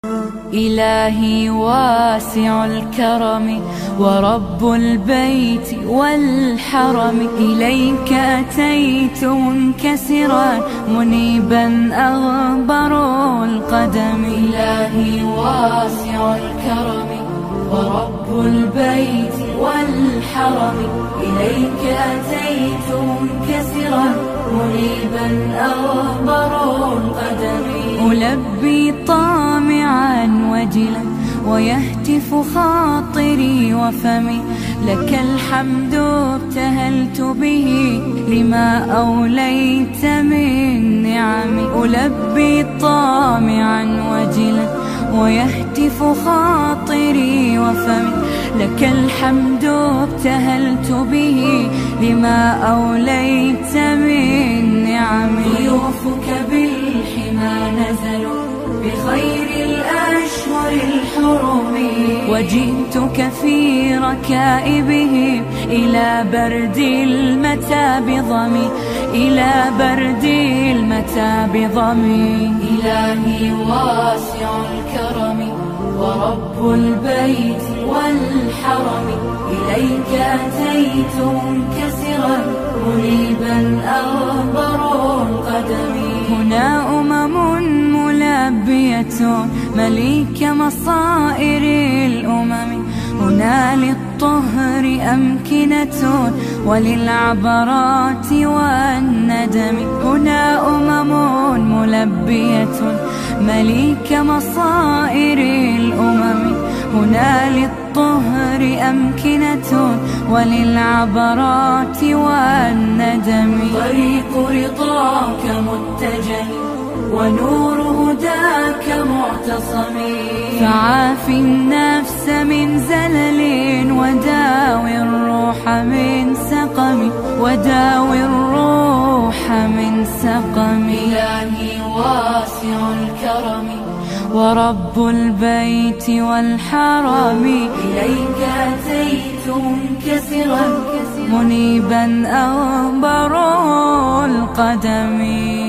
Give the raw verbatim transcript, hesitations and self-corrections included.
إلهي واسع الكرم ورب البيت والحرم، إليك أتيت منكسرا منيبا أغبر القدم. إلهي واسع الكرم ورب البيت والحرم، إليك أتيت منكسرا منيبا أغبر القدم. ألبي طامعا وجلا ويهتف خاطري وفمي، لك الحمد ابتهلت به لما أوليت من نعم. ألبي طامعا وجلا ويهتف خاطري وفمي، لك الحمد ابتهلت به لما أوليت من نعم. ضيوفك بالحمى نزلوا بخير الأشهر الحرم، وجئتك في ركائبهم إلى برد المتى بضمي، إلى برد المتى بضمي. إلهي واسع الكرم ورب البيت والحرم، إليك أتيت منكسرا منيبا أغبر القدم. هنا أمم ملبية مليك مصائر الأمم، هنا للطهر أمكنة وللعبرات والندم. هنا أمم ملبية مليك مصائر الأمم، هنا للطهر أمكنة وللعبرات والندم. طريق رضاك متجه ونور هداك معتصم، فعاف النفس من زلل وداوي الروح من سقم، وداوي الروح من سقم. إلهي واسع الكرم ورب البيت والحرم، إليك أتيت منكسرا منيبا أغبر القدم.